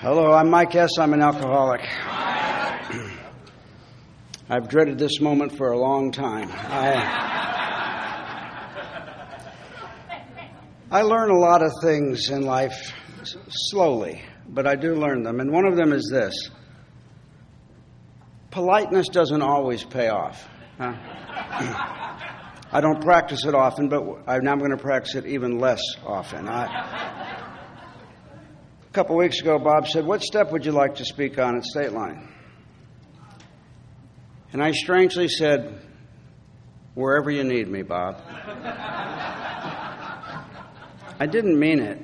Hello, I'm Mike S. I'm an alcoholic. I've dreaded this moment for a long time. I learn a lot of things in life slowly, but I do learn them. And one of them is this: politeness doesn't always pay off. I don't practice it often, but now I'm going to practice it even less often. A couple weeks ago, Bob said, "What step would you like to speak on at State Line?" And I strangely said, "Wherever you need me, Bob." I didn't mean it.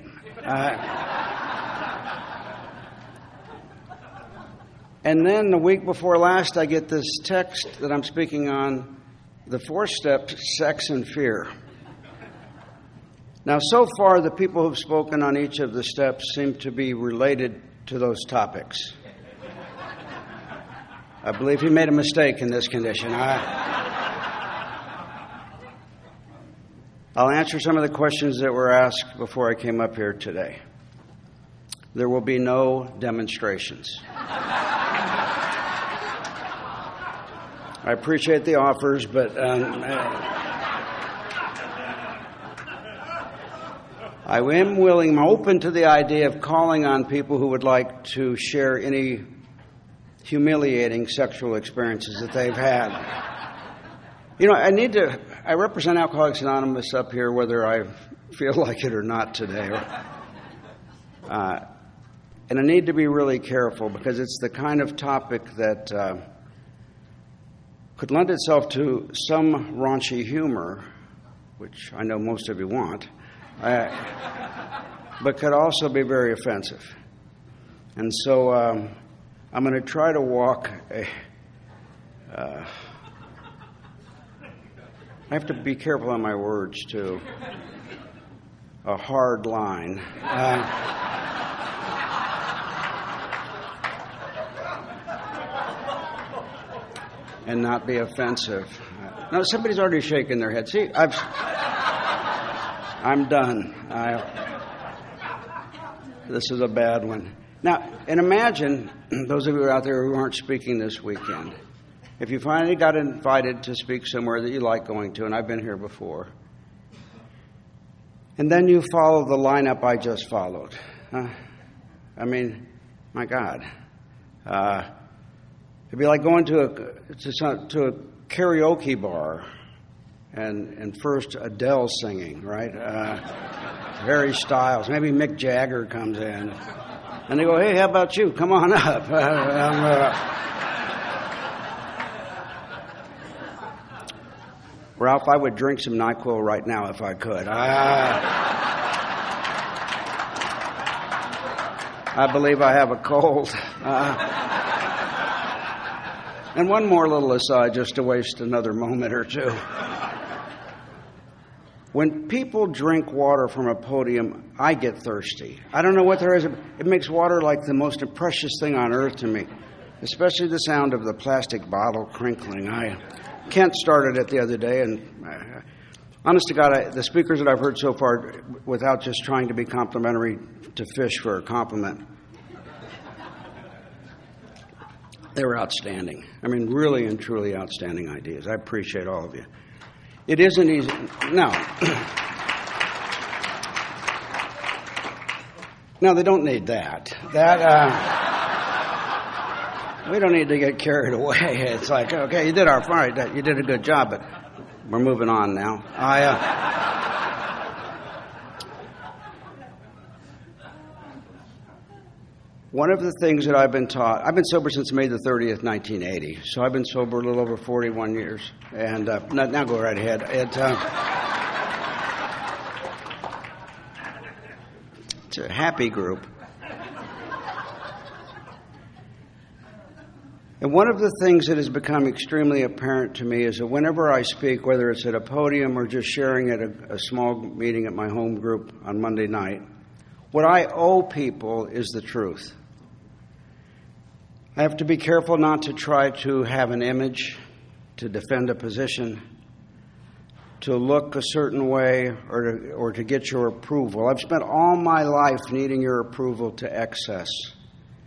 And then the week before last, I get this text that I'm speaking on the fourth step, sex and fear. Now, so far, the people who've spoken on each of the steps seem to be related to those topics. I believe he made a mistake in this condition. I'll answer some of the questions that were asked before I came up here today. There will be no demonstrations. I appreciate the offers, but I am willing, I'm open to the idea of calling on people who would like to share any humiliating sexual experiences that they've had. You know, I represent Alcoholics Anonymous up here, whether I feel like it or not today. And I need to be really careful because it's the kind of topic that could lend itself to some raunchy humor, which I know most of you want, but could also be very offensive. And so I'm going to try to walk I have to be careful on my words, too. A hard line. And not be offensive. No, somebody's already shaking their head. See, I'm done. This is a bad one. Now, and imagine, those of you out there who aren't speaking this weekend, if you finally got invited to speak somewhere that you like going to, and I've been here before, and then you follow the lineup I just followed. I mean, my God. It'd be like going to a karaoke bar and first Adele singing, right? Harry Styles, maybe Mick Jagger comes in. And they go, "Hey, how about you? Come on up." Ralph, I would drink some NyQuil right now if I could. I believe I have a cold. And one more little aside, just to waste another moment or two. When people drink water from a podium, I get thirsty. I don't know what there is. It makes water like the most precious thing on earth to me, especially the sound of the plastic bottle crinkling. Kent started it the other day, and honest to God, the speakers that I've heard so far, without just trying to be complimentary to fish for a compliment, they were outstanding. I mean, really and truly outstanding ideas. I appreciate all of you. It isn't easy. No. No, they don't need that. We don't need to get carried away. It's like, okay, you did you did a good job, but we're moving on now. One of the things that I've been taught, I've been sober since May the 30th, 1980, so I've been sober a little over 41 years. And now go right ahead. It's a happy group. And one of the things that has become extremely apparent to me is that whenever I speak, whether it's at a podium or just sharing at a small meeting at my home group on Monday night, what I owe people is the truth. I have to be careful not to try to have an image, to defend a position, to look a certain way, or to get your approval. I've spent all my life needing your approval to excess.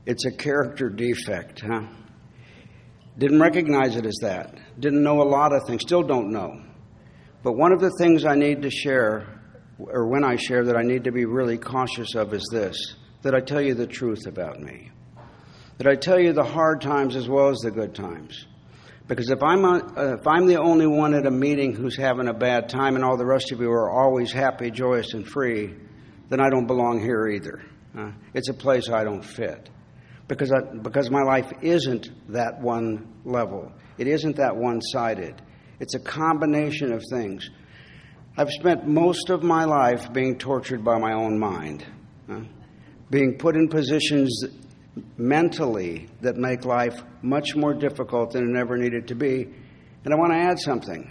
It's a character defect, huh? Didn't recognize it as that. Didn't know a lot of things. Still don't know. But one of the things I need to share, or when I share that I need to be really cautious of, is this: that I tell you the truth about me. That I tell you the hard times as well as the good times. Because if I'm the only one at a meeting who's having a bad time and all the rest of you are always happy, joyous, and free, then I don't belong here either. It's a place I don't fit. Because my life isn't that one level. It isn't that one-sided. It's a combination of things. I've spent most of my life being tortured by my own mind, being put in positions mentally that make life much more difficult than it ever needed to be. And I want to add something.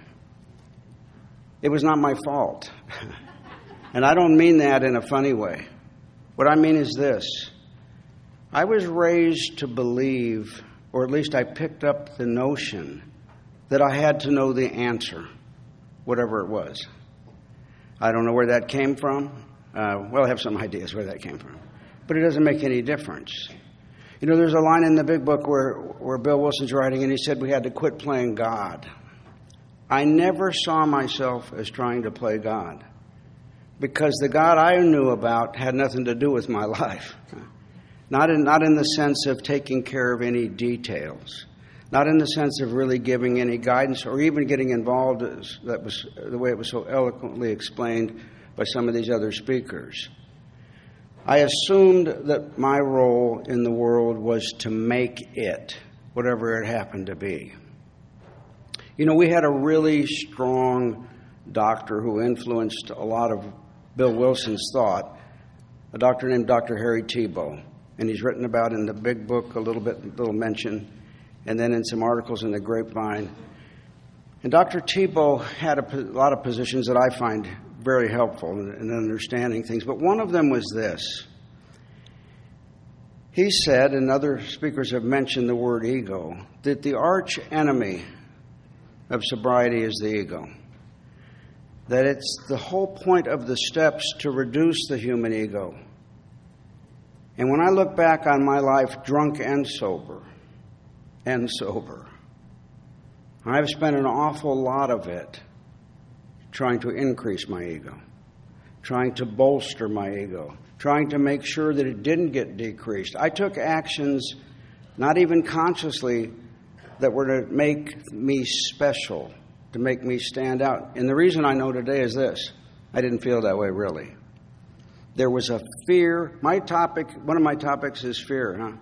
It was not my fault. And I don't mean that in a funny way. What I mean is this. I was raised to believe, or at least I picked up the notion, that I had to know the answer, whatever it was. I don't know where that came from. Well, I have some ideas where that came from. But it doesn't make any difference. You know, there's a line in the big book where Bill Wilson's writing, and he said we had to quit playing God. I never saw myself as trying to play God, because the God I knew about had nothing to do with my life. Not in the sense of taking care of any details. Not in the sense of really giving any guidance or even getting involved, as that was the way it was so eloquently explained by some of these other speakers. I assumed that my role in the world was to make it, whatever it happened to be. You know, we had a really strong doctor who influenced a lot of Bill Wilson's thought, a doctor named Dr. Harry Tiebout. And he's written about in the big book a little mention, and then in some articles in the Grapevine. And Dr. Tiebout had a lot of positions that I find very helpful in understanding things, but one of them was this. He said, and other speakers have mentioned the word ego, that the arch enemy of sobriety is the ego. That it's the whole point of the steps to reduce the human ego. And when I look back on my life, drunk and sober, I've spent an awful lot of it trying to increase my ego, trying to bolster my ego, trying to make sure that it didn't get decreased. I took actions, not even consciously, that were to make me special, to make me stand out. And the reason I know today is this. I didn't feel that way, really. There was a fear. One of my topics is fear,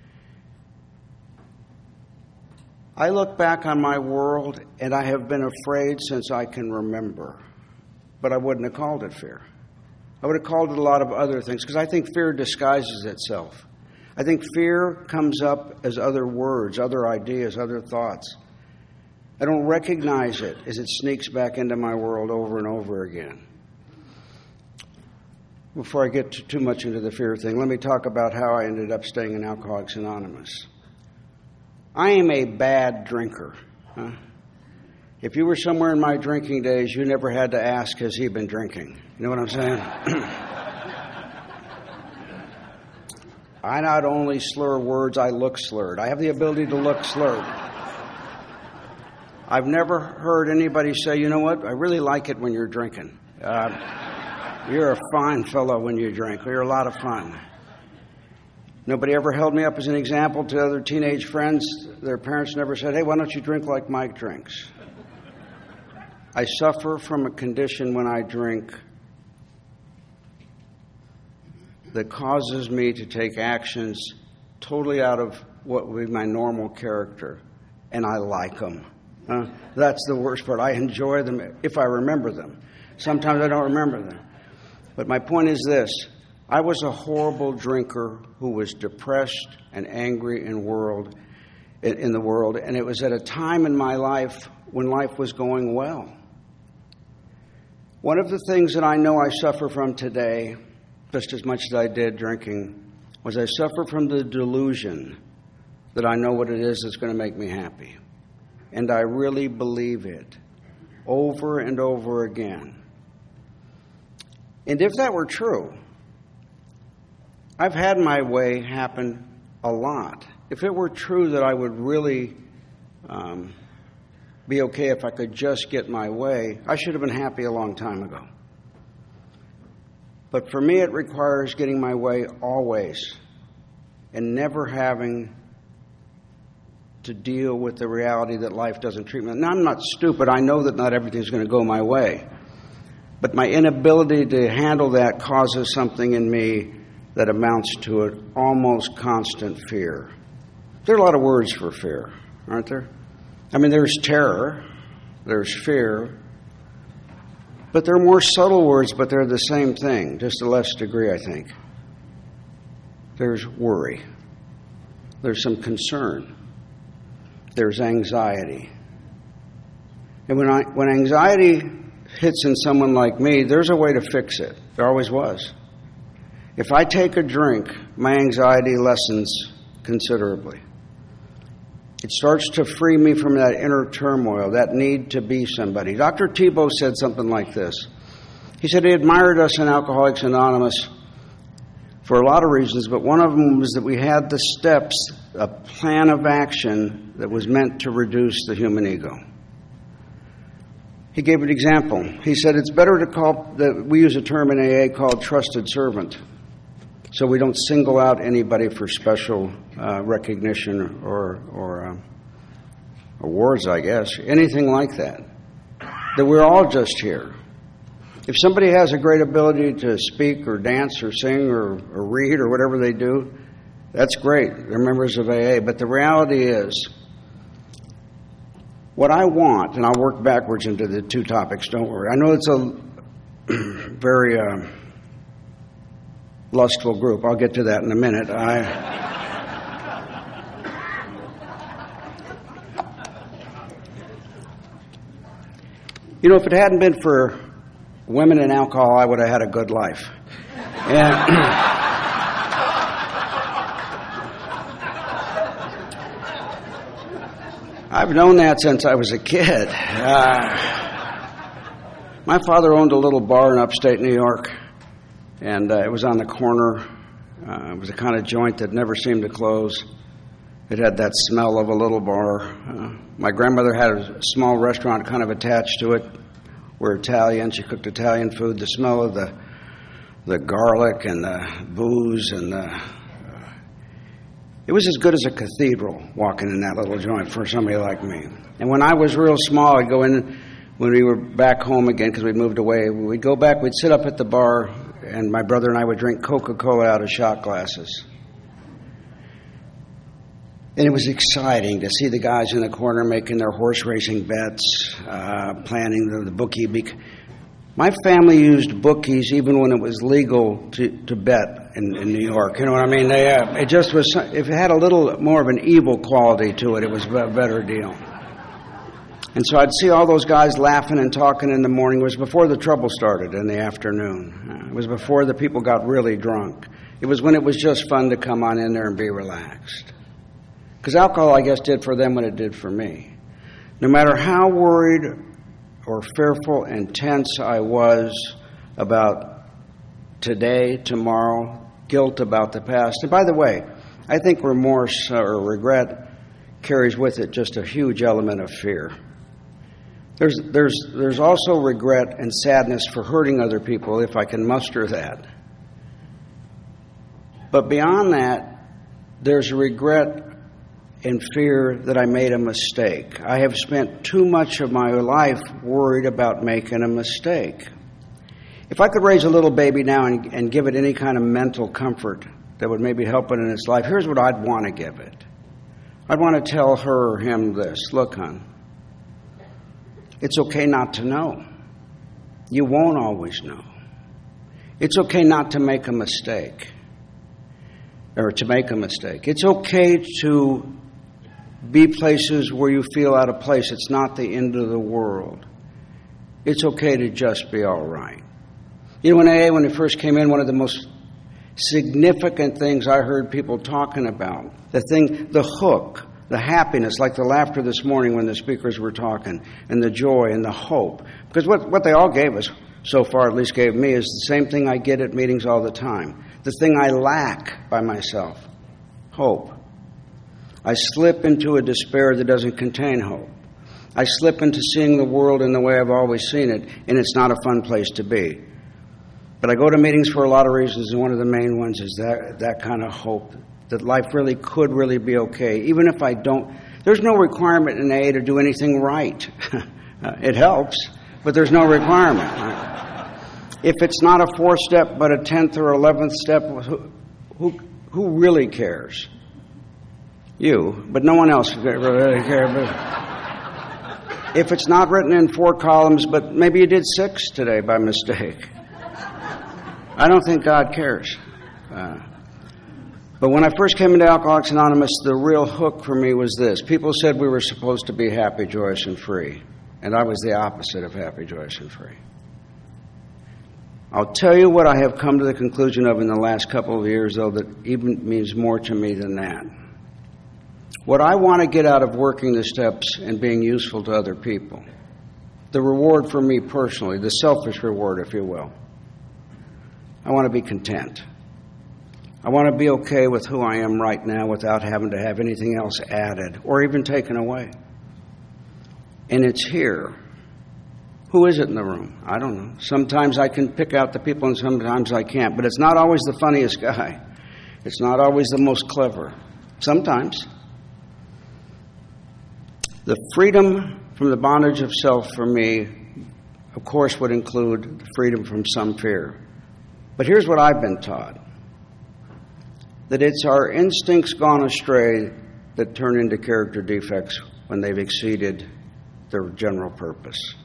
I look back on my world, and I have been afraid since I can remember. But I wouldn't have called it fear. I would have called it a lot of other things, because I think fear disguises itself. I think fear comes up as other words, other ideas, other thoughts. I don't recognize it as it sneaks back into my world over and over again. Before I get too much into the fear thing, let me talk about how I ended up staying in Alcoholics Anonymous. I am a bad drinker. If you were somewhere in my drinking days, you never had to ask, has he been drinking? You know what I'm saying? I not only slur words, I look slurred. I have the ability to look slurred. I've never heard anybody say, you know what, I really like it when you're drinking. You're a fine fellow when you drink. You're a lot of fun. Nobody ever held me up as an example to other teenage friends. Their parents never said, hey, why don't you drink like Mike drinks? I suffer from a condition when I drink that causes me to take actions totally out of what would be my normal character, and I like them. That's the worst part. I enjoy them if I remember them. Sometimes I don't remember them. But my point is this. I was a horrible drinker who was depressed and angry in the world, and it was at a time in my life when life was going well. One of the things that I know I suffer from today, just as much as I did drinking, was I suffer from the delusion that I know what it is that's going to make me happy. And I really believe it over and over again. And if that were true, I've had my way happen a lot. If it were true that I would really be okay if I could just get my way, I should have been happy a long time ago. But for me, it requires getting my way always and never having to deal with the reality that life doesn't treat me. Now, I'm not stupid. I know that not everything's going to go my way. But my inability to handle that causes something in me that amounts to an almost constant fear. There are a lot of words for fear, aren't there? I mean, there's terror, there's fear, but they're more subtle words, but they're the same thing, just to less degree, I think. There's worry. There's some concern. There's anxiety. And when anxiety hits in someone like me, there's a way to fix it. There always was. If I take a drink, my anxiety lessens considerably. It starts to free me from that inner turmoil, that need to be somebody. Dr. Tebow said something like this. He said he admired us in Alcoholics Anonymous for a lot of reasons, but one of them was that we had the steps, a plan of action that was meant to reduce the human ego. He gave an example. He said it's better to call, we use a term in AA called trusted servant. So we don't single out anybody for special recognition or awards, I guess, anything like that. That we're all just here. If somebody has a great ability to speak or dance or sing or read or whatever they do, that's great. They're members of AA. But the reality is, what I want, and I'll work backwards into the two topics, don't worry. I know it's a very lustful group. I'll get to that in a minute. You know, if it hadn't been for women and alcohol, I would have had a good life. And I've known that since I was a kid. My father owned a little bar in upstate New York, and it was on the corner. It was a kind of joint that never seemed to close. It had that smell of a little bar. My grandmother had a small restaurant kind of attached to it. We're Italian. She cooked Italian food. The smell of the garlic and the booze and it was as good as a cathedral walking in that little joint for somebody like me. And when I was real small, I'd go in when we were back home again because we'd moved away. We'd go back. We'd sit up at the bar, and my brother and I would drink Coca-Cola out of shot glasses. And it was exciting to see the guys in the corner making their horse racing bets, planning the bookie. My family used bookies even when it was legal to bet in New York. You know what I mean? It just was. If it had a little more of an evil quality to it, it was a better deal. And so I'd see all those guys laughing and talking in the morning. It was before the trouble started in the afternoon. It was before the people got really drunk. It was when it was just fun to come on in there and be relaxed. Because alcohol, I guess, did for them what it did for me. No matter how worried or fearful and tense I was about today, tomorrow, guilt about the past. And by the way, I think remorse or regret carries with it just a huge element of fear. There's also regret and sadness for hurting other people, if I can muster that. But beyond that, there's regret and fear that I made a mistake. I have spent too much of my life worried about making a mistake. If I could raise a little baby now and give it any kind of mental comfort that would maybe help it in its life, here's what I'd want to give it. I'd want to tell her or him this. Look, hon, it's okay not to know. You won't always know. It's okay not to make a mistake. Or to make a mistake. It's okay to be places where you feel out of place. It's not the end of the world. It's okay to just be all right. You know, in AA, when it first came in, one of the most significant things I heard people talking about, the hook, the happiness, like the laughter this morning when the speakers were talking, and the joy and the hope. Because what they all gave us, so far at least gave me, is the same thing I get at meetings all the time. The thing I lack by myself, hope. I slip into a despair that doesn't contain hope. I slip into seeing the world in the way I've always seen it, and it's not a fun place to be. But I go to meetings for a lot of reasons, and one of the main ones is that kind of hope, that life really could really be okay. Even if I don't, there's no requirement in AA to do anything right. It helps, but there's no requirement. If it's not a 4th step, but a 10th or 11th step, who really cares? You, but no one else really cares. But if it's not written in 4 columns, but maybe you did 6 today by mistake, I don't think God cares. But when I first came into Alcoholics Anonymous, the real hook for me was this. People said we were supposed to be happy, joyous, and free. And I was the opposite of happy, joyous, and free. I'll tell you what I have come to the conclusion of in the last couple of years, though, that even means more to me than that. What I want to get out of working the steps and being useful to other people, the reward for me personally, the selfish reward, if you will, I want to be content. I want to be okay with who I am right now without having to have anything else added or even taken away. And it's here. Who is it in the room? I don't know. Sometimes I can pick out the people and sometimes I can't. But it's not always the funniest guy. It's not always the most clever. Sometimes. The freedom from the bondage of self for me, of course, would include the freedom from some fear. But here's what I've been taught. That it's our instincts gone astray that turn into character defects when they've exceeded their general purpose.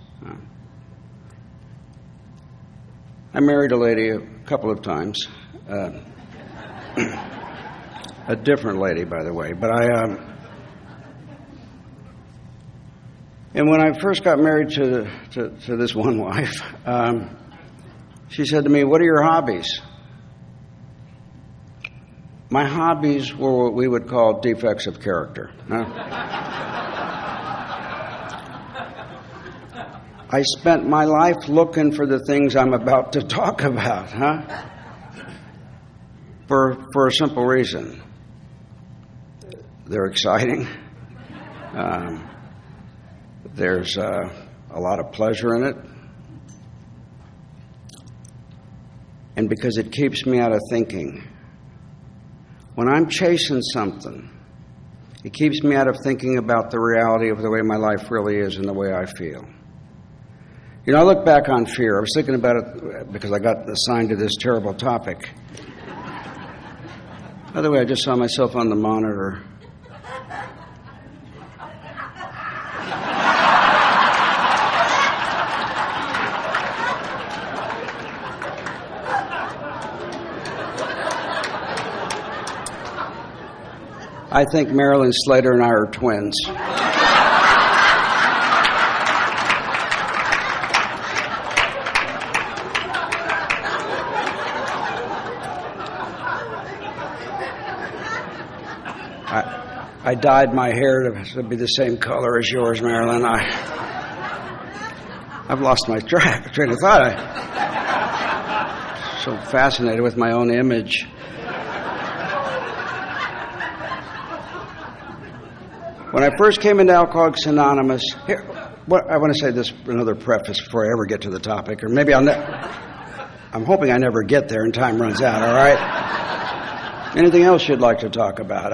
I married a lady a couple of times. A different lady, by the way. But and when I first got married to this one wife, she said to me, "What are your hobbies?" My hobbies were what we would call defects of character. I spent my life looking for the things I'm about to talk about, For a simple reason. They're exciting. There's a lot of pleasure in it. And because it keeps me out of thinking. When I'm chasing something, it keeps me out of thinking about the reality of the way my life really is and the way I feel. You know, I look back on fear. I was thinking about it because I got assigned to this terrible topic. By the way, I just saw myself on the monitor. I think Marilyn Slater and I are twins. I dyed my hair to be the same color as yours, Marilyn. I've lost my train of thought. I'm so fascinated with my own image. When I first came into Alcoholics Anonymous, I want to say this, another preface before I ever get to the topic, or maybe I'm hoping I never get there and time runs out, all right? Anything else you'd like to talk about?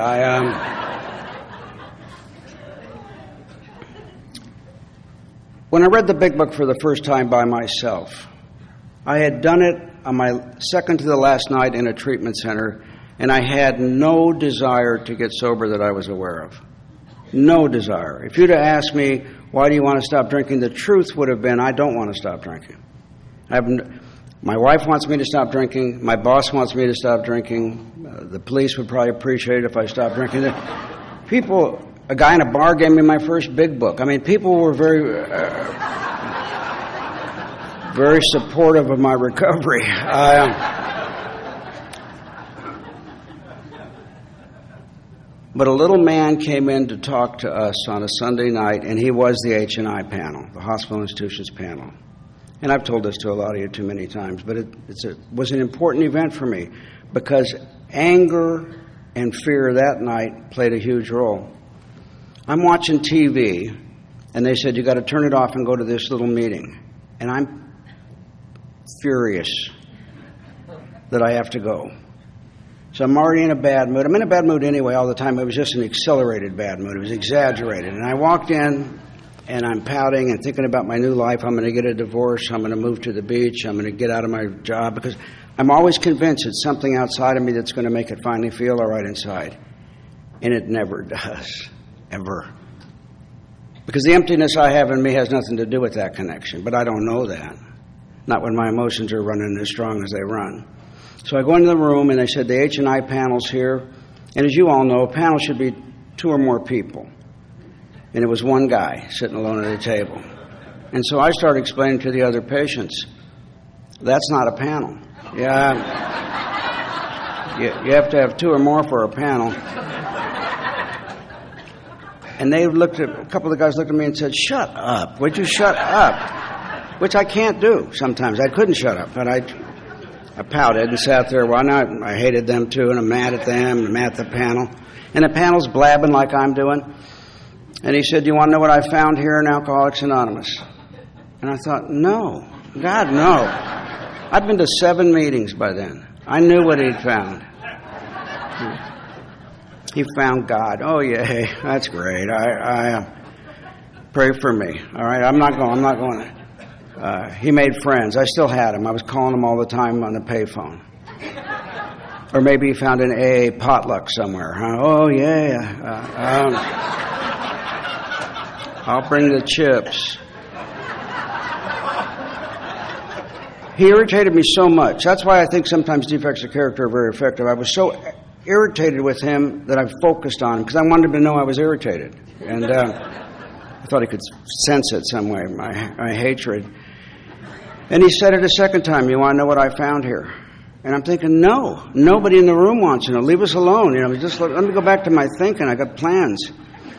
When I read the Big Book for the first time by myself, I had done it on my second to the last night in a treatment center, and I had no desire to get sober that I was aware of. No desire. If you'd have asked me, why do you want to stop drinking, the truth would have been, I don't want to stop drinking. My wife wants me to stop drinking. My boss wants me to stop drinking. The police would probably appreciate it if I stopped drinking. A guy in a bar gave me my first Big Book. I mean, people were very, very supportive of my recovery. But a little man came in to talk to us on a Sunday night, and he was the H&I panel, the Hospital Institutions panel. And I've told this to a lot of you too many times, but it was an important event for me because anger and fear that night played a huge role. I'm watching TV, and they said, you got to turn it off and go to this little meeting. And I'm furious that I have to go. So I'm already in a bad mood. I'm in a bad mood anyway all the time. It was just an accelerated bad mood. It was exaggerated. And I walked in, and I'm pouting and thinking about my new life. I'm going to get a divorce. I'm going to move to the beach. I'm going to get out of my job, because I'm always convinced it's something outside of me that's going to make it finally feel all right inside. And it never does, ever. Because the emptiness I have in me has nothing to do with that connection. But I don't know that. Not when my emotions are running as strong as they run. So I go into the room, and they said the H&I panel's here. And as you all know, a panel should be 2 or more people. And it was one guy sitting alone at a table. And so I started explaining to the other patients, that's not a panel. Yeah, you have to have 2 or more for a panel. And they looked at, a couple of the guys looked at me and said, shut up. Would you shut up? Which I can't do sometimes. I couldn't shut up, but I pouted and sat there. Why not? I hated them too, and I'm mad at them, and I'm mad at the panel. And the panel's blabbing like I'm doing. And he said, do you want to know what I found here in Alcoholics Anonymous? And I thought, no. God, no. I'd been to 7 meetings by then. I knew what he'd found. He found God. Oh, yay. That's great. I pray for me. All right, I'm not going. He made friends. I still had him. I was calling him all the time on the payphone. Or maybe he found an AA potluck somewhere. Huh? Oh, yeah. I'll bring the chips. He irritated me so much. That's why I think sometimes defects of character are very effective. I was so irritated with him that I focused on him because I wanted him to know I was irritated. And I thought he could sense it some way, my hatred. And he said it a second time, you want to know what I found here? And I'm thinking, no, nobody in the room wants to know. Leave us alone. Just let me go back to my thinking. I got plans.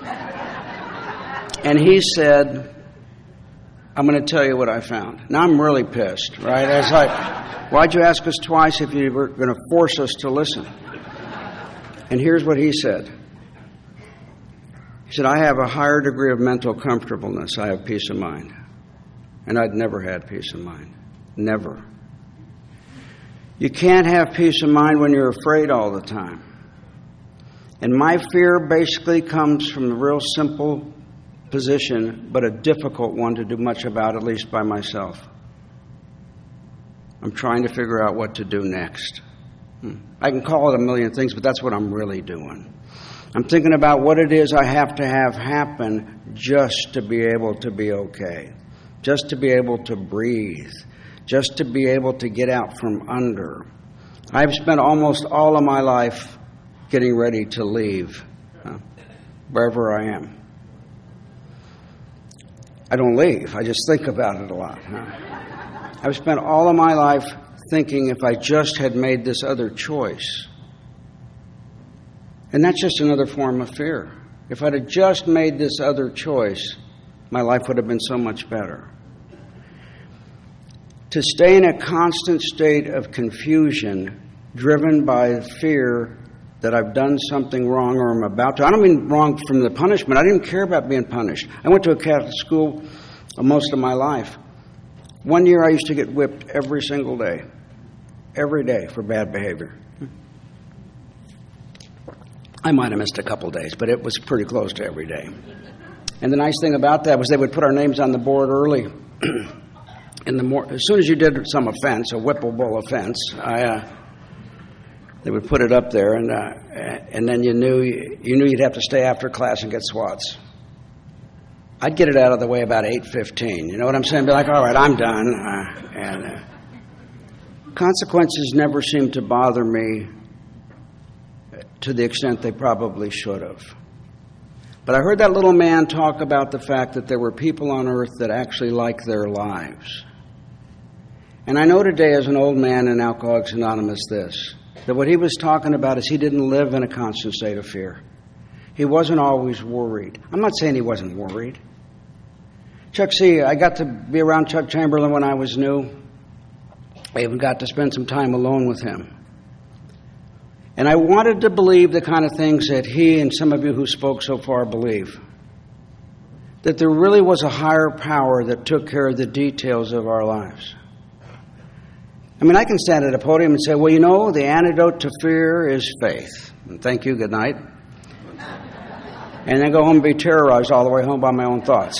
And he said, I'm going to tell you what I found. Now I'm really pissed, right? I was like, why'd you ask us twice if you were going to force us to listen? And here's what he said. He said, I have a higher degree of mental comfortableness. I have peace of mind. And I'd never had peace of mind. Never. You can't have peace of mind when you're afraid all the time. And my fear basically comes from a real simple position, but a difficult one to do much about, at least by myself. I'm trying to figure out what to do next. I can call it a million things, but that's what I'm really doing. I'm thinking about what it is I have to have happen just to be able to be okay, just to be able to breathe, just to be able to get out from under. I've spent almost all of my life getting ready to leave, wherever I am. I don't leave. I just think about it a lot. I've spent all of my life thinking if I just had made this other choice. And that's just another form of fear. If I'd have just made this other choice, my life would have been so much better. To stay in a constant state of confusion, driven by fear that I've done something wrong or I'm about to. I don't mean wrong from the punishment. I didn't care about being punished. I went to a Catholic school most of my life. One year I used to get whipped every single day. Every day for bad behavior. I might have missed a couple days, but it was pretty close to every day. And the nice thing about that was they would put our names on the board early. As soon as you did some offense, a whippable offense, they would put it up there, and then you knew you'd have to stay after class and get swats. I'd get it out of the way about 8:15. You know what I'm saying? Be like, all right, I'm done. Consequences never seemed to bother me to the extent they probably should have. But I heard that little man talk about the fact that there were people on earth that actually liked their lives. And I know today as an old man in Alcoholics Anonymous that what he was talking about is he didn't live in a constant state of fear. He wasn't always worried. I'm not saying he wasn't worried. Chuck C., I got to be around Chuck Chamberlain when I was new. I even got to spend some time alone with him. And I wanted to believe the kind of things that he and some of you who spoke so far believe. That there really was a higher power that took care of the details of our lives. I mean, I can stand at a podium and say, well, you know, the antidote to fear is faith. And thank you, good night. And then go home and be terrorized all the way home by my own thoughts.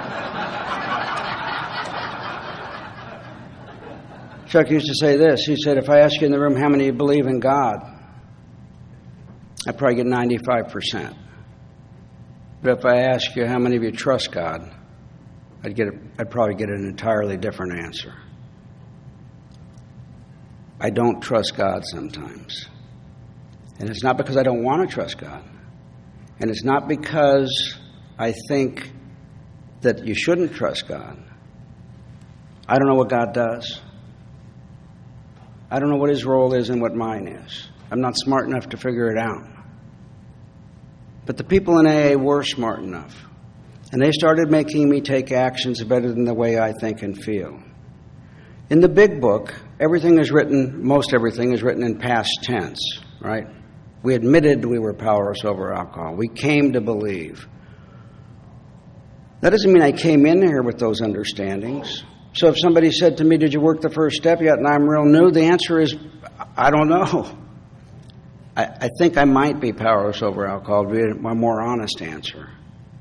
Chuck used to say this. He said, if I ask you in the room how many of you believe in God, I'd probably get 95%. But if I ask you how many of you trust God, I'd probably get an entirely different answer. I don't trust God sometimes. And it's not because I don't want to trust God. And it's not because I think that you shouldn't trust God. I don't know what God does. I don't know what his role is and what mine is. I'm not smart enough to figure it out. But the people in AA were smart enough. And they started making me take actions better than the way I think and feel. In the big book, most everything is written in past tense, right? We admitted we were powerless over alcohol. We came to believe. That doesn't mean I came in here with those understandings. So if somebody said to me, did you work the first step yet? And I'm real new, the answer is, I don't know. I think I might be powerless over alcohol, to be a more honest answer.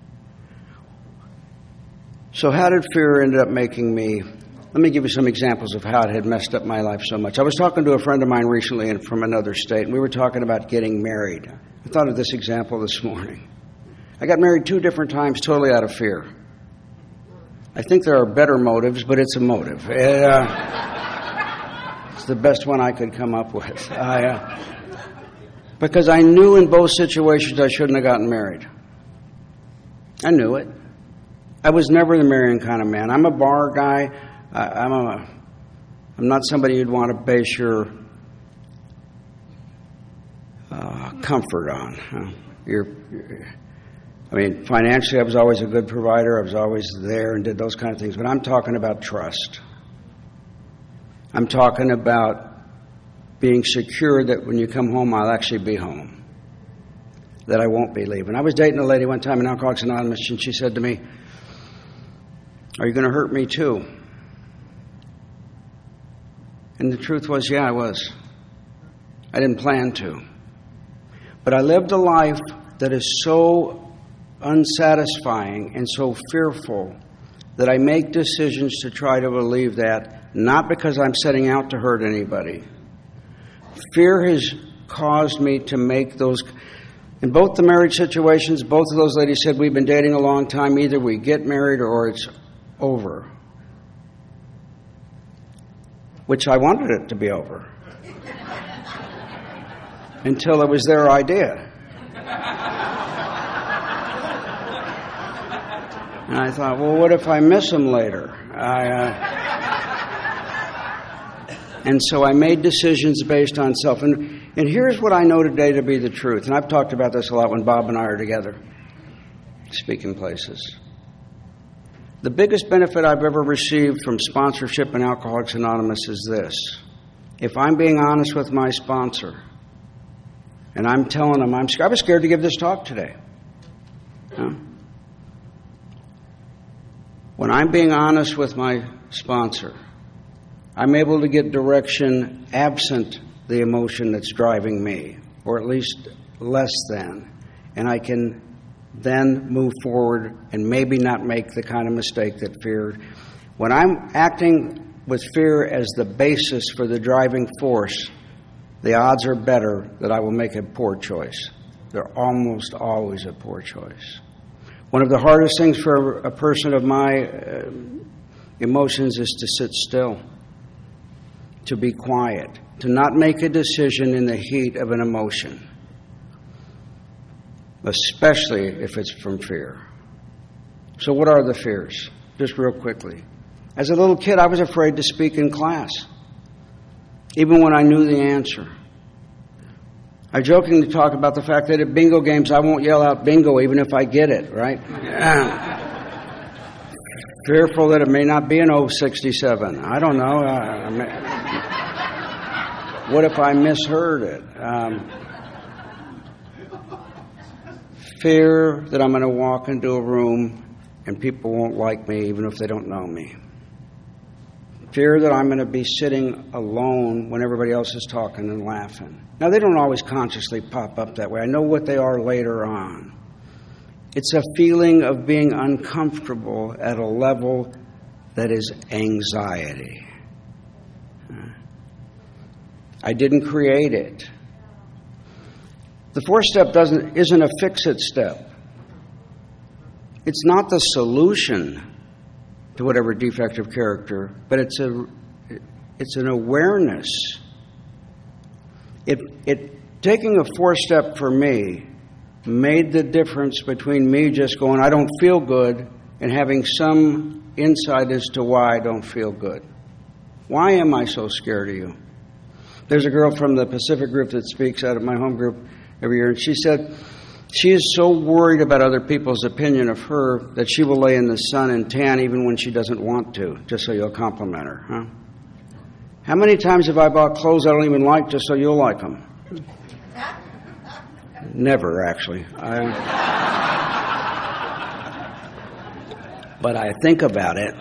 So how did fear end up making me? Let me give you some examples of how it had messed up my life so much. I was talking to a friend of mine recently from another state, and we were talking about getting married. I thought of this example this morning. I got married 2 different times, totally out of fear. I think there are better motives, but it's a motive. It's the best one I could come up with. Because I knew in both situations I shouldn't have gotten married. I knew it. I was never the marrying kind of man. I'm a bar guy. I'm not somebody you'd want to base your comfort on. Financially, I was always a good provider. I was always there and did those kind of things. But I'm talking about trust. I'm talking about being secure that when you come home, I'll actually be home. That I won't be leaving. I was dating a lady one time in Alcoholics Anonymous, and she said to me, are you going to hurt me too? And the truth was, yeah, I was. I didn't plan to. But I lived a life that is so unsatisfying and so fearful that I make decisions to try to relieve that, not because I'm setting out to hurt anybody. Fear has caused me to make those. In both the marriage situations, both of those ladies said, we've been dating a long time. Either we get married or it's over. Which I wanted it to be over. Until it was their idea. And I thought, well, what if I miss them later? And so I made decisions based on self. And here's what I know today to be the truth. And I've talked about this a lot when Bob and I are together, speaking places. The biggest benefit I've ever received from sponsorship in Alcoholics Anonymous is this. If I'm being honest with my sponsor, and I'm telling them I was scared to give this talk today. When I'm being honest with my sponsor, I'm able to get direction absent the emotion that's driving me, or at least less than. And I can then move forward and maybe not make the kind of mistake that fear. When I'm acting with fear as the basis for the driving force, the odds are better that I will make a poor choice. They're almost always a poor choice. One of the hardest things for a person of my emotions is to sit still, to be quiet, to not make a decision in the heat of an emotion, especially if it's from fear. So what are the fears? Just real quickly. As a little kid, I was afraid to speak in class, even when I knew the answer. I jokingly talk about the fact that at bingo games, I won't yell out bingo even if I get it, right? Fearful that it may not be an 067. I don't know. What if I misheard it? Fear that I'm going to walk into a room and people won't like me even if they don't know me. Fear that I'm going to be sitting alone when everybody else is talking and laughing. Now, they don't always consciously pop up that way. I know what they are later on. It's a feeling of being uncomfortable at a level that is anxiety. I didn't create it. The fourth step isn't a fix-it step. It's not the solution to whatever defective character, but it's an awareness. Taking a fourth step for me made the difference between me just going, I don't feel good, and having some insight as to why I don't feel good. Why am I so scared of you? There's a girl from the Pacific group that speaks out of my home group every year, and she said she is so worried about other people's opinion of her that she will lay in the sun and tan even when she doesn't want to, just so you'll compliment her. Huh? How many times have I bought clothes I don't even like just so you'll like them? Never, actually. But I think about it.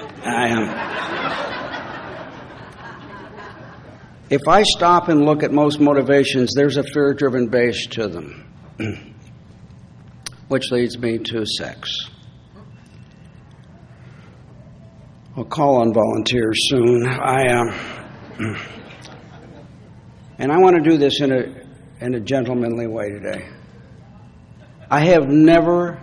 If I stop and look at most motivations, there's a fear-driven base to them, which leads me to sex. I'll call on volunteers soon. And I want to do this in a gentlemanly way today. I have never,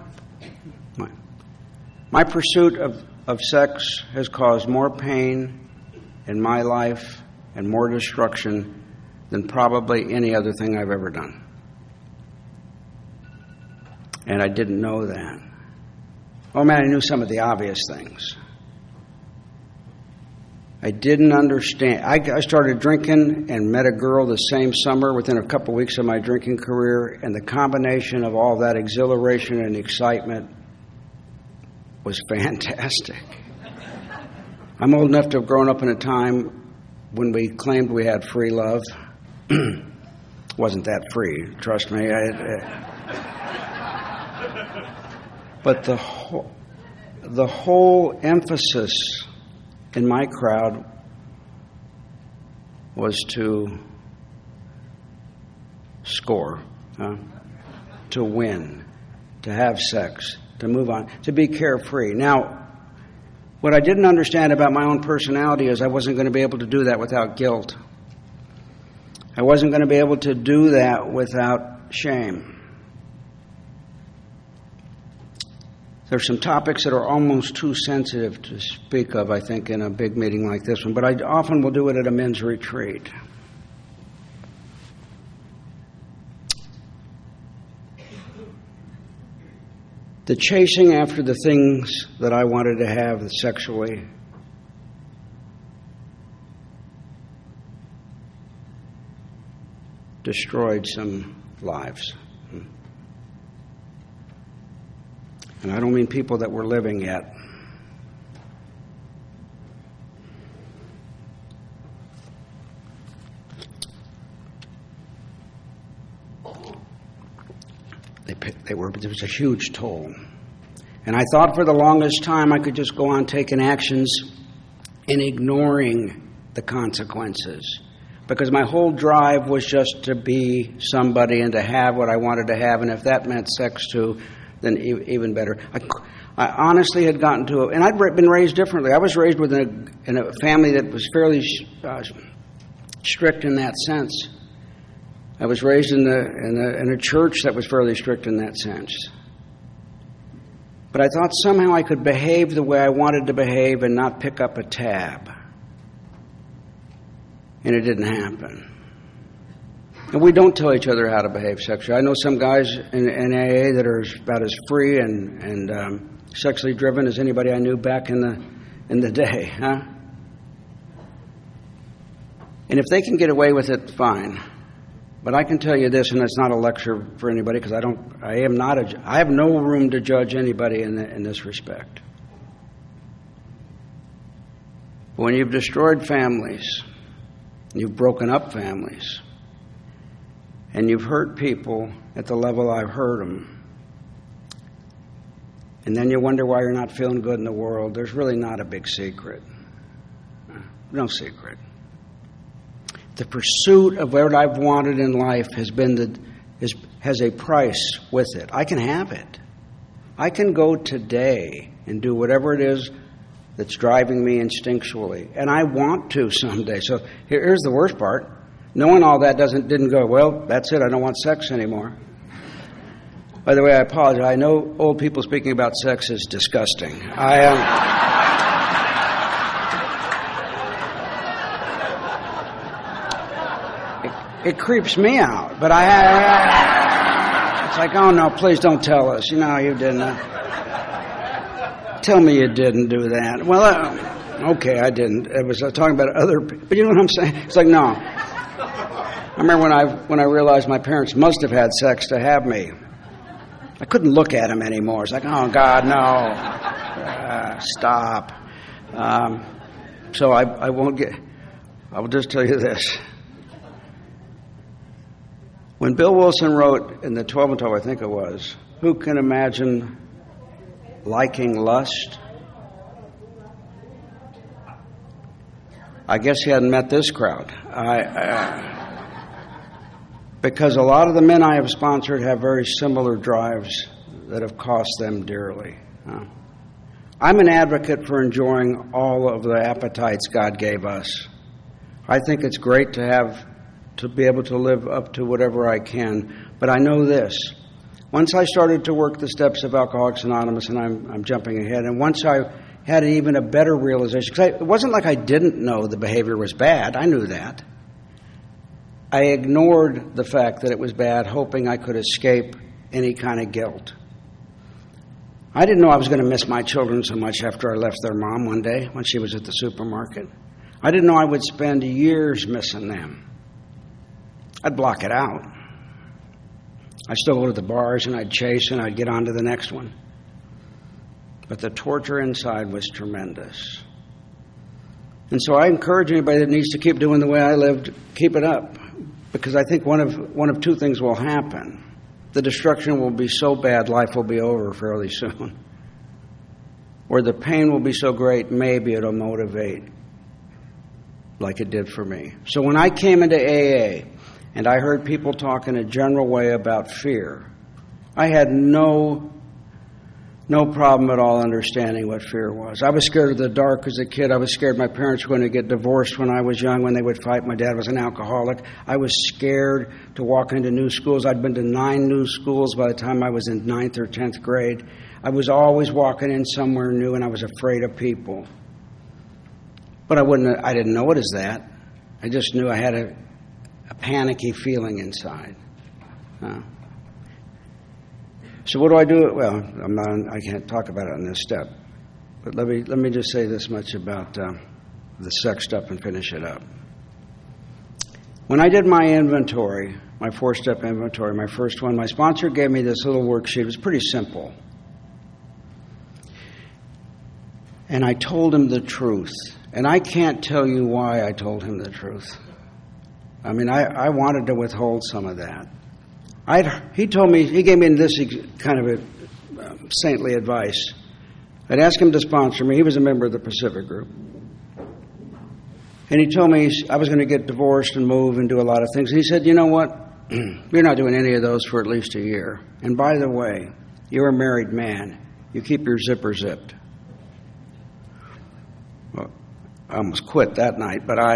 my pursuit of sex has caused more pain in my life and more destruction than probably any other thing I've ever done. And I didn't know that. Oh man, I knew some of the obvious things. I didn't understand. I started drinking and met a girl the same summer within a couple weeks of my drinking career, and the combination of all that exhilaration and excitement was fantastic. I'm old enough to have grown up in a time when we claimed we had free love. Wasn't that free, trust me. But the whole emphasis in my crowd was to score, to win, to have sex, to move on, to be carefree. Now, what I didn't understand about my own personality is I wasn't going to be able to do that without guilt. I wasn't going to be able to do that without shame. There's some topics that are almost too sensitive to speak of, I think, in a big meeting like this one, but I often will do it at a men's retreat. The chasing after the things that I wanted to have sexually destroyed some lives. And I don't mean people that were living yet. It was a huge toll. And I thought for the longest time I could just go on taking actions and ignoring the consequences. Because my whole drive was just to be somebody and to have what I wanted to have. And if that meant sex too, then even better. I honestly had gotten to and I'd been raised differently. I was raised in a family that was fairly strict in that sense. I was raised in a church that was fairly strict in that sense. But I thought somehow I could behave the way I wanted to behave and not pick up a tab. And it didn't happen. And we don't tell each other how to behave sexually. I know some guys in AA that are about as free and sexually driven as anybody I knew back in the day, huh? And if they can get away with it, fine. But I can tell you this, and it's not a lecture for anybody, because I have no room to judge anybody in this respect. When you've destroyed families, You've broken up families. And you've hurt people at the level I've hurt them. And then you wonder why you're not feeling good in the world. There's really not a big secret. No secret. The pursuit of what I've wanted in life has a price with it. I can have it. I can go today and do whatever it is that's driving me instinctually. And I want to someday. So here's the worst part. Knowing all that didn't go, well, that's it, I don't want sex anymore. By the way, I apologize. I know old people speaking about sex is disgusting. It creeps me out, but it's like, oh no, please don't tell us. You didn't. Tell me you didn't do that. Well, okay, I didn't. It was talking about other people, but you know what I'm saying? It's like, no. I remember when I realized my parents must have had sex to have me. I couldn't look at them anymore. It's like, oh God, no, stop. So I won't get. I will just tell you this. When Bill Wilson wrote in the 12 and 12, I think it was, who can imagine liking lust? I guess he hadn't met this crowd. Because a lot of the men I have sponsored have very similar drives that have cost them dearly. I'm an advocate for enjoying all of the appetites God gave us. I think it's great to be able to live up to whatever I can. But I know this. Once I started to work the steps of Alcoholics Anonymous, and I'm jumping ahead, and once I had even a better realization, because it wasn't like I didn't know the behavior was bad. I knew that. I ignored the fact that it was bad, hoping I could escape any kind of guilt. I didn't know I was going to miss my children so much after I left their mom one day when she was at the supermarket. I didn't know I would spend years missing them. I'd block it out. I'd still go to the bars and I'd chase and I'd get on to the next one. But the torture inside was tremendous. And so I encourage anybody that needs to keep doing the way I lived, keep it up. Because I think one of two things will happen. The destruction will be so bad, life will be over fairly soon. Or the pain will be so great, maybe it'll motivate like it did for me. So when I came into AA, and I heard people talk in a general way about fear, I had no problem at all understanding what fear was. I was scared of the dark as a kid. I was scared my parents were going to get divorced when I was young, when they would fight. My dad was an alcoholic. I was scared to walk into new schools. I'd been to 9 new schools by the time I was in 9th or 10th grade. I was always walking in somewhere new, and I was afraid of people. But I didn't know it as that. I just knew I had a panicky feeling inside. So what do I do? Well, I can't talk about it on this step. But let me just say this much about the sex stuff and finish it up. When I did my inventory, my 4-step inventory, my first one, my sponsor gave me this little worksheet. It was pretty simple. And I told him the truth. And I can't tell you why I told him the truth. I mean, I wanted to withhold some of that. He gave me this kind of a saintly advice. I'd asked him to sponsor me. He was a member of the Pacific Group. And he told me I was going to get divorced and move and do a lot of things. And he said, you know what? You're not doing any of those for at least a year. And by the way, you're a married man. You keep your zipper zipped. Well, I almost quit that night, but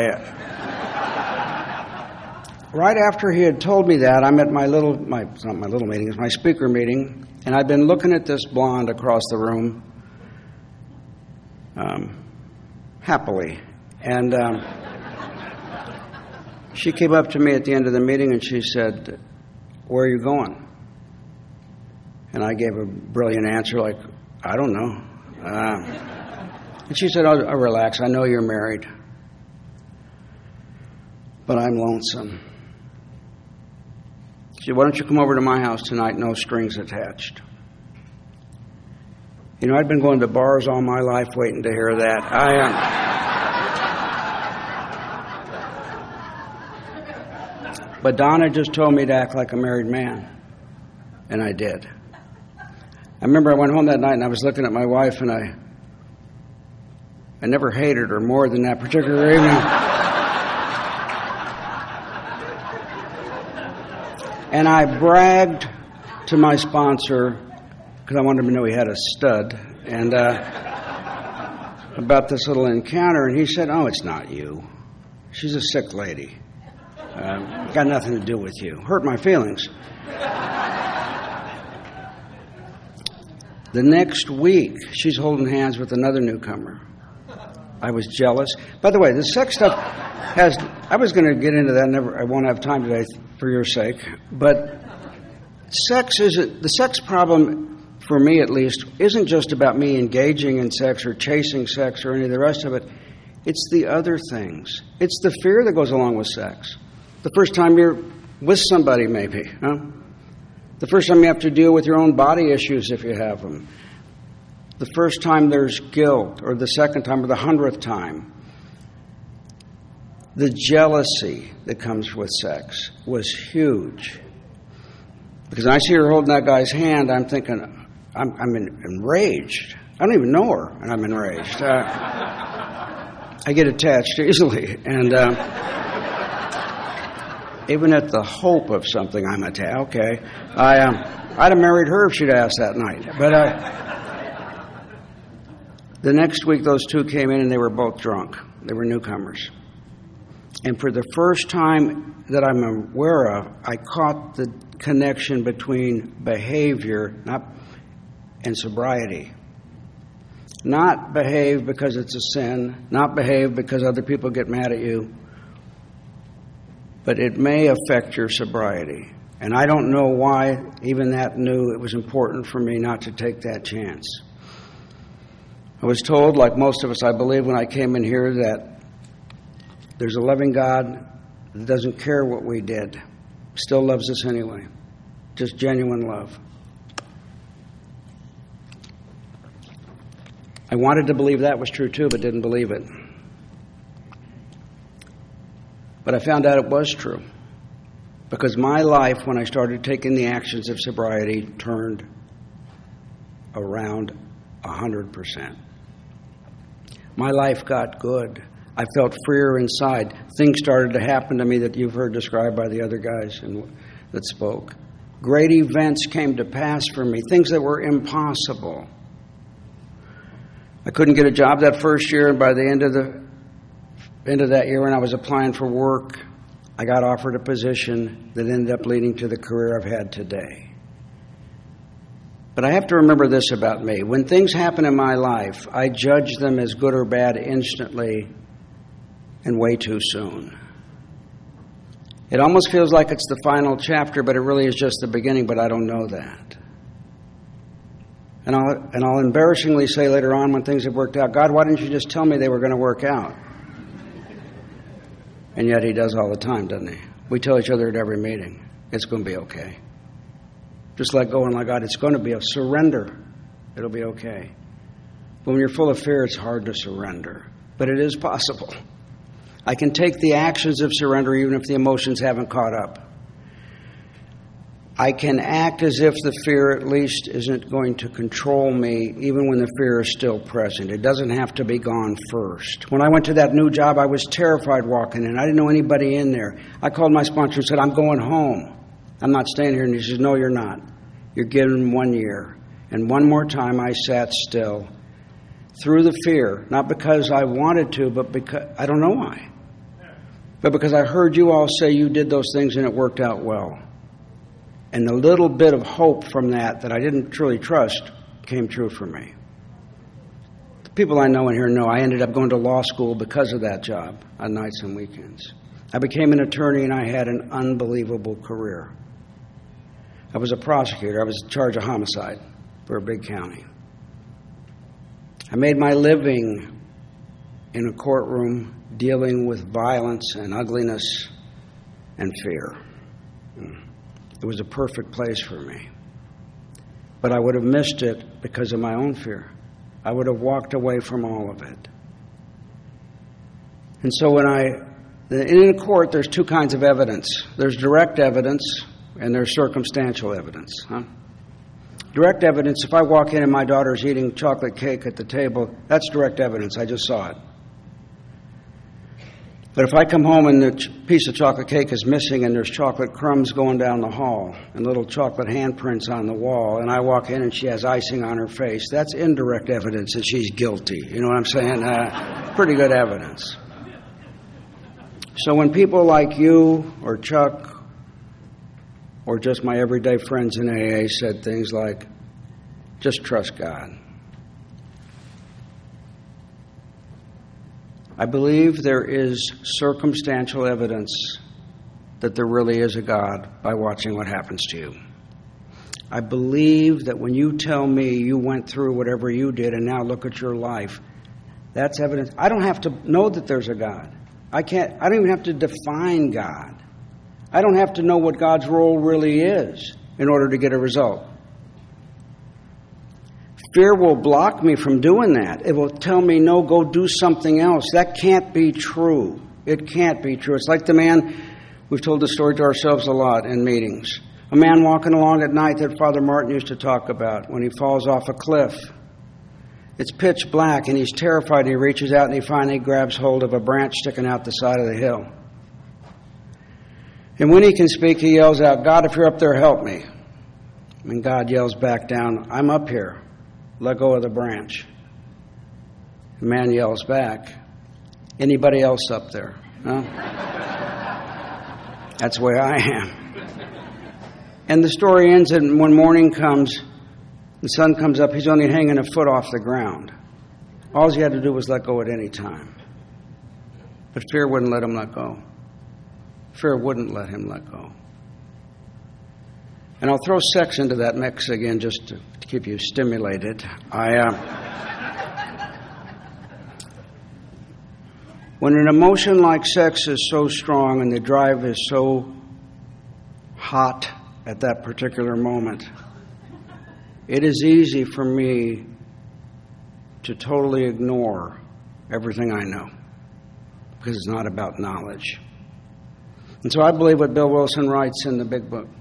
right after he had told me that, I'm at it's not my little meeting, it's my speaker meeting, and I've been looking at this blonde across the room happily. And she came up to me at the end of the meeting and she said, "Where are you going?" And I gave a brilliant answer like, "I don't know." And she said, "Oh, relax, I know you're married, but I'm lonesome." She said, "Why don't you come over to my house tonight, no strings attached?" You know, I'd been going to bars all my life waiting to hear that. But Donna just told me to act like a married man, and I did. I remember I went home that night and I was looking at my wife, and I never hated her more than that particular evening. And I bragged to my sponsor, because I wanted him to know he had a stud, and about this little encounter, and he said, "Oh, it's not you. She's a sick lady. Got nothing to do with you." Hurt my feelings. The next week, she's holding hands with another newcomer. I was jealous. By the way, the sex stuff has... I was going to get into that. I won't have time today for your sake. But the sex problem, for me at least, isn't just about me engaging in sex or chasing sex or any of the rest of it. It's the other things. It's the fear that goes along with sex. The first time you're with somebody, maybe. Huh? The first time you have to deal with your own body issues if you have them. The first time there's guilt, or the second time, or the 100th time. The jealousy that comes with sex was huge. Because I see her holding that guy's hand, I'm thinking, I'm enraged. I don't even know her, and I'm enraged. I get attached easily, and even at the hope of something, I'm attached. Okay, I'd have married her if she'd asked that night. But the next week, those two came in, and they were both drunk. They were newcomers. And for the first time that I'm aware of, I caught the connection between behavior and sobriety. Not behave because it's a sin, not behave because other people get mad at you, but it may affect your sobriety. And I don't know why even that knew it was important for me not to take that chance. I was told, like most of us, I believe, when I came in here, that there's a loving God that doesn't care what we did, still loves us anyway. Just genuine love. I wanted to believe that was true too, but didn't believe it. But I found out it was true. Because my life, when I started taking the actions of sobriety, turned around 100%. My life got good. I felt freer inside. Things started to happen to me that you've heard described by the other guys that spoke. Great events came to pass for me, things that were impossible. I couldn't get a job that first year, and by the end of that year when I was applying for work, I got offered a position that ended up leading to the career I've had today. But I have to remember this about me. When things happen in my life, I judge them as good or bad instantly and way too soon. It almost feels like it's the final chapter, but it really is just the beginning, but I don't know that. And I'll embarrassingly say later on when things have worked out, God, why didn't you just tell me they were going to work out? And yet he does all the time, doesn't he? We tell each other at every meeting, it's going to be okay. Just let go and let God, it's going to be a surrender. It'll be okay. But when you're full of fear, it's hard to surrender. But it is possible. I can take the actions of surrender even if the emotions haven't caught up. I can act as if the fear at least isn't going to control me even when the fear is still present. It doesn't have to be gone first. When I went to that new job, I was terrified walking in. I didn't know anybody in there. I called my sponsor and said, I'm going home. I'm not staying here. And he says, no, you're not. You're given 1 year. And one more time I sat still through the fear, not because I wanted to, but because I don't know why. But because I heard you all say you did those things and it worked out well. And the little bit of hope from that I didn't truly trust came true for me. The people I know in here know I ended up going to law school because of that job on nights and weekends. I became an attorney and I had an unbelievable career. I was a prosecutor. I was in charge of homicide for a big county. I made my living in a courtroom dealing with violence and ugliness and fear. It was a perfect place for me. But I would have missed it because of my own fear. I would have walked away from all of it. And so when I In a court, there's two kinds of evidence. There's direct evidence and there's circumstantial evidence. Direct evidence, if I walk in and my daughter's eating chocolate cake at the table, that's direct evidence. I just saw it. But if I come home and the piece of chocolate cake is missing and there's chocolate crumbs going down the hall and little chocolate handprints on the wall, and I walk in and she has icing on her face, that's indirect evidence that she's guilty. You know what I'm saying? Pretty good evidence. So when people like you or Chuck or just my everyday friends in AA said things like, just trust God, I believe there is circumstantial evidence that there really is a God by watching what happens to you. I believe that when you tell me you went through whatever you did and now look at your life, that's evidence. I don't have to know that there's a God. I don't even have to define God. I don't have to know what God's role really is in order to get a result. Fear will block me from doing that. It will tell me, no, go do something else. That can't be true. It can't be true. It's like the man, we've told the story to ourselves a lot in meetings. A man walking along at night that Father Martin used to talk about when he falls off a cliff. It's pitch black and he's terrified. He reaches out and he finally grabs hold of a branch sticking out the side of the hill. And when he can speak, he yells out, God, if you're up there, help me. And God yells back down, I'm up here. Let go of the branch. The man yells back, anybody else up there? Huh? That's the way I am. And the story ends, and when morning comes, the sun comes up, he's only hanging a foot off the ground. All he had to do was let go at any time. But fear wouldn't let him let go. Fear wouldn't let him let go. And I'll throw sex into that mix again just to keep you stimulated. When an emotion like sex is so strong and the drive is so hot at that particular moment, it is easy for me to totally ignore everything I know because it's not about knowledge. And so I believe what Bill Wilson writes in the Big Book.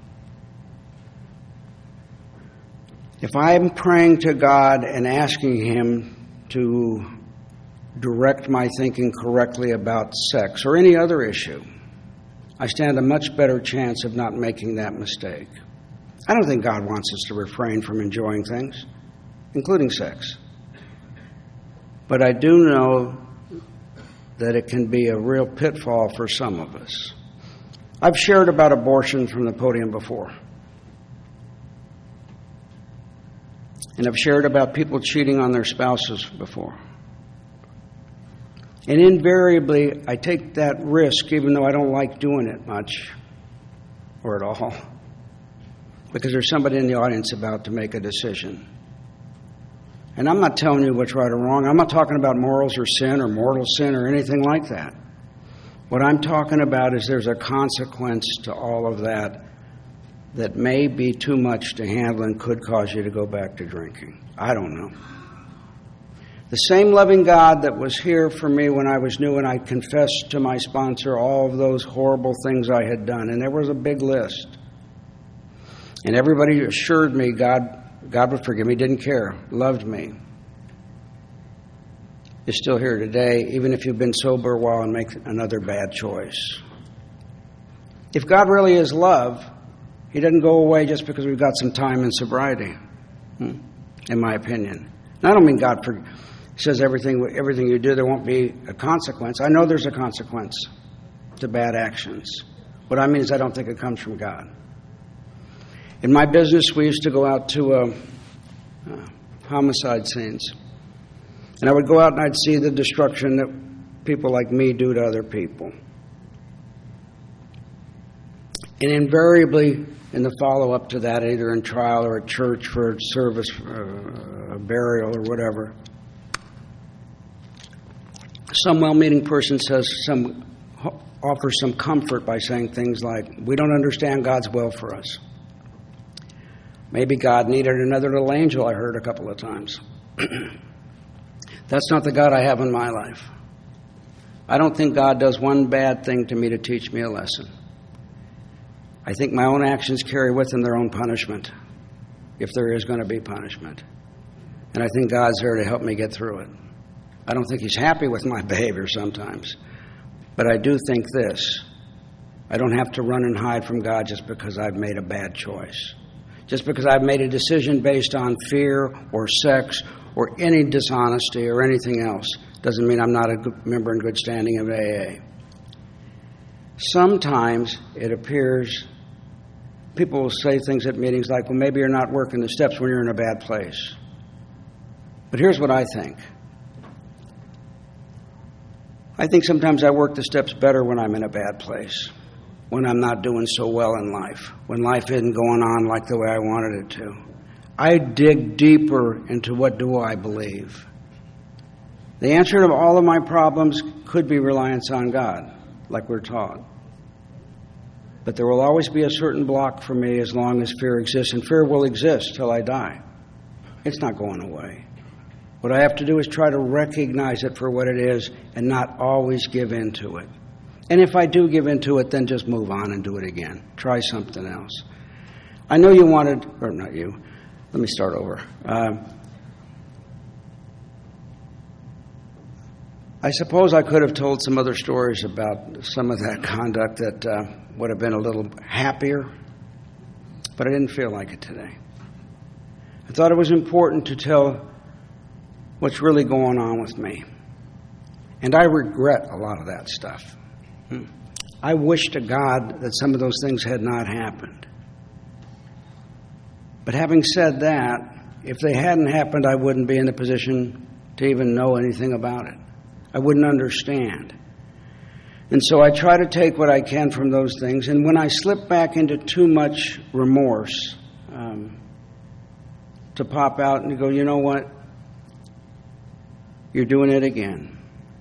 If I'm praying to God and asking Him to direct my thinking correctly about sex or any other issue, I stand a much better chance of not making that mistake. I don't think God wants us to refrain from enjoying things, including sex. But I do know that it can be a real pitfall for some of us. I've shared about abortion from the podium before. And I've shared about people cheating on their spouses before. And invariably, I take that risk, even though I don't like doing it much, or at all, because there's somebody in the audience about to make a decision. And I'm not telling you what's right or wrong. I'm not talking about morals or sin or mortal sin or anything like that. What I'm talking about is there's a consequence to all of that that may be too much to handle and could cause you to go back to drinking. I don't know. The same loving God that was here for me when I was new and I confessed to my sponsor all of those horrible things I had done, and there was a big list. And everybody assured me God would forgive me, didn't care, loved me. Is still here today, even if you've been sober a while and make another bad choice. If God really is love, He doesn't go away just because we've got some time in sobriety, in my opinion. And I don't mean God says everything you do, there won't be a consequence. I know there's a consequence to bad actions. What I mean is I don't think it comes from God. In my business, we used to go out to homicide scenes. And I would go out and I'd see the destruction that people like me do to other people. And invariably, in the follow-up to that, either in trial or at church for a service, a burial or whatever, some well-meaning person offers some comfort by saying things like, we don't understand God's will for us. Maybe God needed another little angel, I heard a couple of times. That's not the God I have in my life. I don't think God does one bad thing to me to teach me a lesson. I think my own actions carry with them their own punishment, if there is going to be punishment. And I think God's there to help me get through it. I don't think He's happy with my behavior sometimes. But I do think this: I don't have to run and hide from God just because I've made a bad choice. Just because I've made a decision based on fear or sex or any dishonesty or anything else doesn't mean I'm not a good member in good standing of AA. Sometimes it appears people will say things at meetings like, well, maybe you're not working the steps when you're in a bad place. But here's what I think. I think sometimes I work the steps better when I'm in a bad place, when I'm not doing so well in life, when life isn't going on like the way I wanted it to. I dig deeper into what do I believe. The answer to all of my problems could be reliance on God, like we're taught. But there will always be a certain block for me as long as fear exists, and fear will exist till I die. It's not going away. What I have to do is try to recognize it for what it is and not always give in to it. And if I do give in to it, then just move on and do it again. Try something else. I know you wanted, or not you, let me start over. I suppose I could have told some other stories about some of that conduct that would have been a little happier, but I didn't feel like it today. I thought it was important to tell what's really going on with me. And I regret a lot of that stuff. I wish to God that some of those things had not happened. But having said that, if they hadn't happened, I wouldn't be in a position to even know anything about it. I wouldn't understand. And so I try to take what I can from those things. And when I slip back into too much remorse, to pop out and go, you know what? You're doing it again.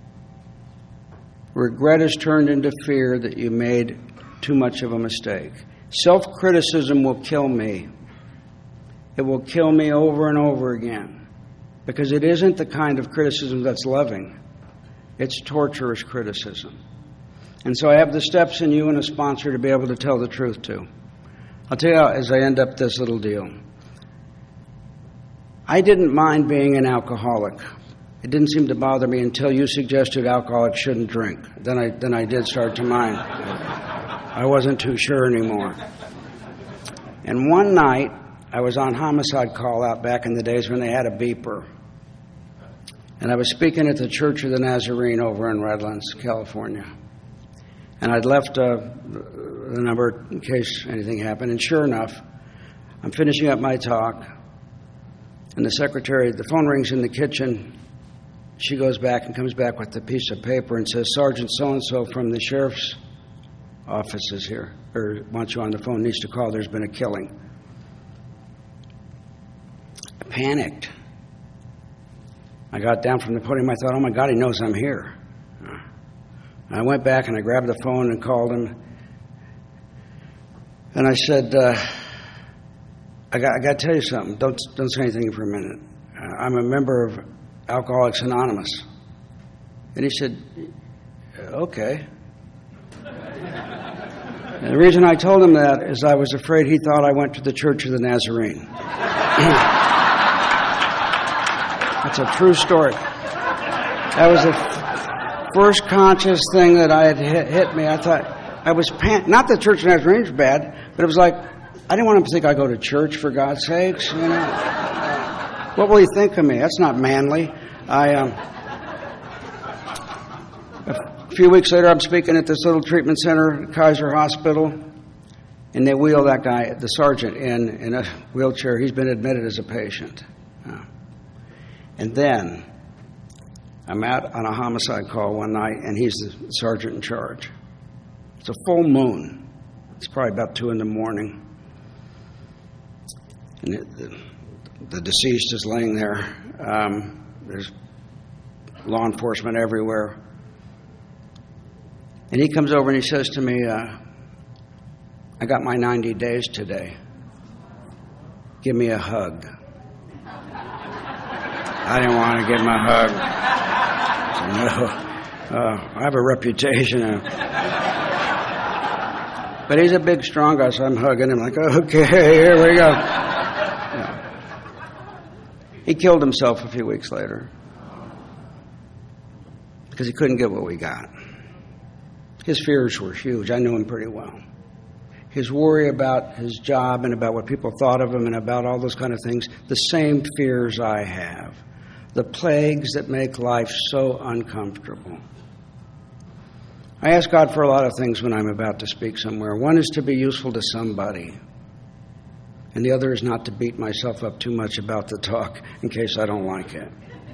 Regret is turned into fear that you made too much of a mistake. Self-criticism will kill me. It will kill me over and over again. Because it isn't the kind of criticism that's loving. It's torturous criticism. And so I have the steps in you and a sponsor to be able to tell the truth to. I'll tell you how, as I end up this little deal. I didn't mind being an alcoholic. It didn't seem to bother me until you suggested alcoholics shouldn't drink. Then I did start to mind. I wasn't too sure anymore. And one night, I was on homicide call out back in the days when they had a beeper. And I was speaking at the Church of the Nazarene over in Redlands, California. And I'd left the number in case anything happened. And sure enough, I'm finishing up my talk. And the secretary, the phone rings in the kitchen. She goes back and comes back with a piece of paper and says, Sergeant so-and-so from the sheriff's office is here, or wants you on the phone, needs to call, there's been a killing. I panicked. I got down from the podium, I thought, oh my God, he knows I'm here. I went back and I grabbed the phone and called him. And I said, I got to tell you something. Don't say anything for a minute. I'm a member of Alcoholics Anonymous. And he said, okay. And the reason I told him that is I was afraid he thought I went to the Church of the Nazarene. That's a true story. That was the first conscious thing that I had hit me. I thought I was not that Church of the Nazarene was bad, but it was like I didn't want him to think I go to church, for God's sakes. You know, what will he think of me? That's not manly. A few weeks later, I'm speaking at this little treatment center, Kaiser Hospital, and they wheel that guy, the sergeant, in a wheelchair. He's been admitted as a patient. And then I'm out on a homicide call one night, and he's the sergeant in charge. It's a full moon. It's probably about 2 a.m. And the deceased is laying there. There's law enforcement everywhere. And he comes over and he says to me, I got my 90 days today. Give me a hug. I didn't want to give him a hug. No. I have a reputation. But he's a big, strong guy, so I'm hugging him like, okay, here we go. Yeah. He killed himself a few weeks later because he couldn't get what we got. His fears were huge. I knew him pretty well. His worry about his job and about what people thought of him and about all those kind of things, the same fears I have. The plagues that make life so uncomfortable. I ask God for a lot of things when I'm about to speak somewhere. One is to be useful to somebody. And the other is not to beat myself up too much about the talk in case I don't like it.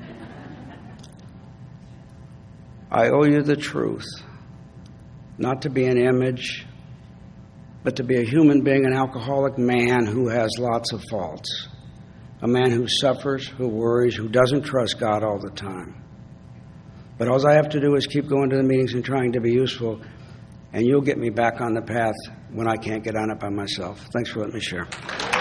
I owe you the truth. Not to be an image, but to be a human being, an alcoholic man who has lots of faults. A man who suffers, who worries, who doesn't trust God all the time. But all I have to do is keep going to the meetings and trying to be useful, and you'll get me back on the path when I can't get on it by myself. Thanks for letting me share.